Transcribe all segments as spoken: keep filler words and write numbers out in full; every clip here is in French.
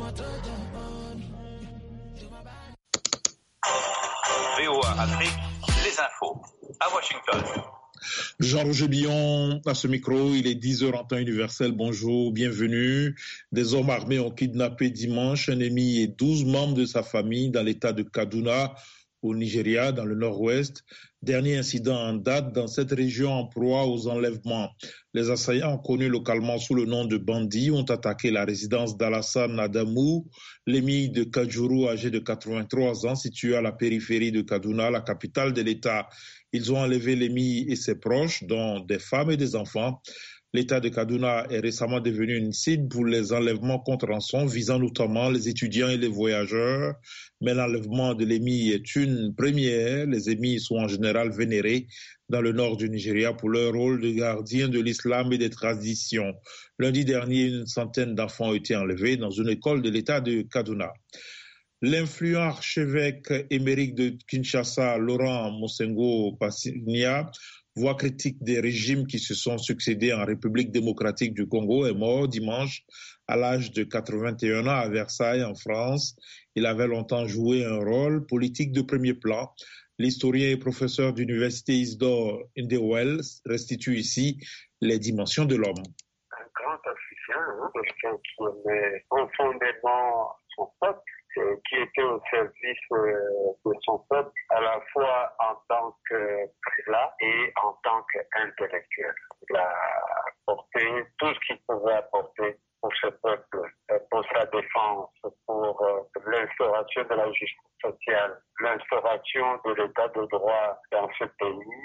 V O A Afrique, les infos à Washington. Jean-Roger Billon à ce micro, il est dix heures en temps universel. Bonjour, bienvenue. Des hommes armés ont kidnappé dimanche un émis et douze membres de sa famille dans l'état de Kaduna, au Nigeria, dans le nord-ouest. Dernier incident en date dans cette région en proie aux enlèvements. Les assaillants, connus localement sous le nom de bandits, ont attaqué la résidence d'Alassane Adamou, l'émir de Kajuru, âgé de quatre-vingt-trois ans, situé à la périphérie de Kaduna, la capitale de l'État. Ils ont enlevé l'émir et ses proches, dont des femmes et des enfants. L'État de Kaduna est récemment devenu une cible pour les enlèvements contre rançon, visant notamment les étudiants et les voyageurs. Mais l'enlèvement de l'émir est une première. Les émirs sont en général vénérés dans le nord du Nigeria pour leur rôle de gardiens de l'islam et des traditions. Lundi dernier, une centaine d'enfants ont été enlevés dans une école de l'État de Kaduna. L'influent archevêque émérite de Kinshasa, Laurent Mosengo Pasinia, voix critique des régimes qui se sont succédés en République démocratique du Congo, est mort dimanche à l'âge de quatre-vingt-un ans à Versailles, en France. Il avait longtemps joué un rôle politique de premier plan. L'historien et professeur d'université Isidore Ndewel restitue ici les dimensions de l'homme. Un grand Africain, hein, quelqu'un qui aimait profondément son peuple, qui était au service de son peuple, à la fois en tant que prélat et en tant qu'intellectuel. Il a apporté tout ce qu'il pouvait apporter pour ce peuple, pour sa défense, pour l'instauration de la justice sociale, l'instauration de l'état de droit dans ce pays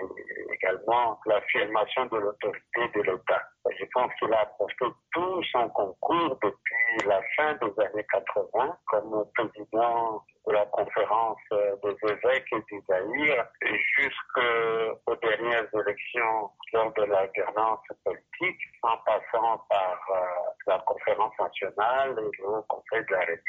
et également l'affirmation de l'autorité de l'État. Je pense qu'il a apporté tout son concours depuis la fin des années quatre-vingts comme président de la conférence des évêques du Zaïre jusqu'aux dernières élections lors de l'alternance politique, en passant par euh, la conférence nationale et le Haut Conseil de la République.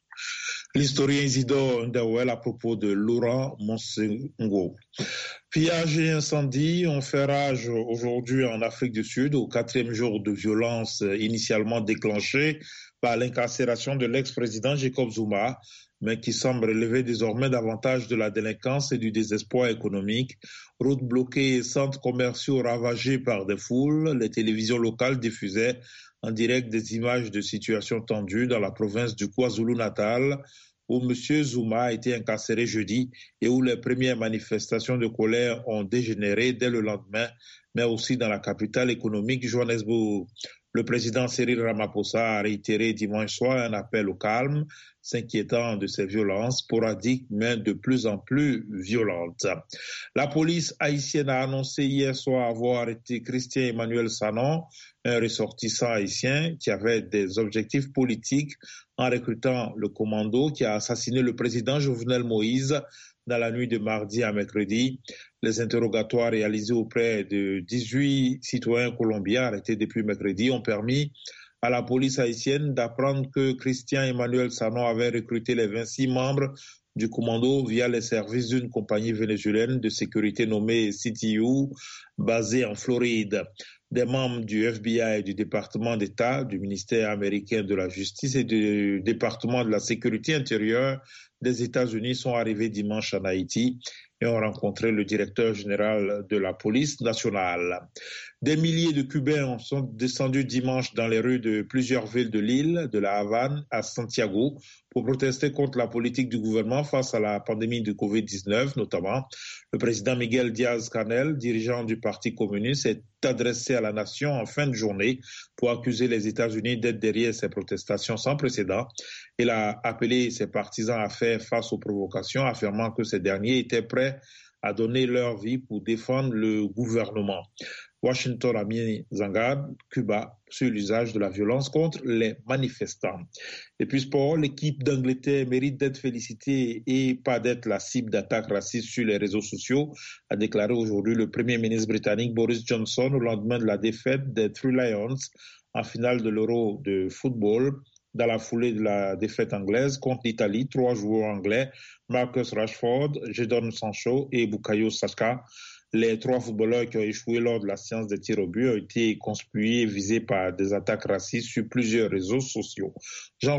L'historien Isidore Ndawel à propos de Laurent Mosengo. Pillage et incendie ont fait rage aujourd'hui en Afrique du Sud au quatrième jour de violence initialement déclenchée par l'incarcération de l'ex-président Jacob Zuma, mais qui semble relever désormais davantage de la délinquance et du désespoir économique. Routes bloquées et centres commerciaux ravagés par des foules, les télévisions locales diffusaient en direct des images de situations tendues dans la province du KwaZulu-Natal, où M. Zuma a été incarcéré jeudi et où les premières manifestations de colère ont dégénéré dès le lendemain, mais aussi dans la capitale économique, Johannesburg. Le président Cyril Ramaphosa a réitéré dimanche soir un appel au calme, s'inquiétant de ces violences sporadiques, mais de plus en plus violentes. La police haïtienne a annoncé hier soir avoir arrêté Christian Emmanuel Sanon, un ressortissant haïtien qui avait des objectifs politiques en recrutant le commando qui a assassiné le président Jovenel Moïse dans la nuit de mardi à mercredi. Les interrogatoires réalisés auprès de dix-huit citoyens colombiens arrêtés depuis mercredi ont permis à la police haïtienne d'apprendre que Christian Emmanuel Sanon avait recruté les vingt-six membres du commando via les services d'une compagnie vénézuélienne de sécurité nommée C T U, basée en Floride. Des membres du F B I et du département d'État, du ministère américain de la Justice et du département de la sécurité intérieure des États-Unis sont arrivés dimanche en Haïti et ont rencontré le directeur général de la police nationale. Des milliers de Cubains sont descendus dimanche dans les rues de plusieurs villes de l'île, de la Havane à Santiago, pour protester contre la politique du gouvernement face à la pandémie de covid dix-neuf, notamment. Le président Miguel Díaz-Canel, dirigeant du Parti communiste, est adressé à la nation en fin de journée pour accuser les États-Unis d'être derrière ces protestations sans précédent. Il a appelé ses partisans à faire face aux provocations, affirmant que ces derniers étaient prêts à donner leur vie pour défendre le gouvernement. Washington a mis en garde Cuba sur l'usage de la violence contre les manifestants. Et puis sport, l'équipe d'Angleterre mérite d'être félicitée et pas d'être la cible d'attaques racistes sur les réseaux sociaux, a déclaré aujourd'hui le Premier ministre britannique Boris Johnson au lendemain de la défaite des Three Lions en finale de l'Euro de football. Dans la foulée de la défaite anglaise contre l'Italie, trois joueurs anglais, Marcus Rashford, Jadon Sancho et Bukayo Saka, les trois footballeurs qui ont échoué lors de la séance des tirs au but, ont été conspués et visés par des attaques racistes sur plusieurs réseaux sociaux. Jean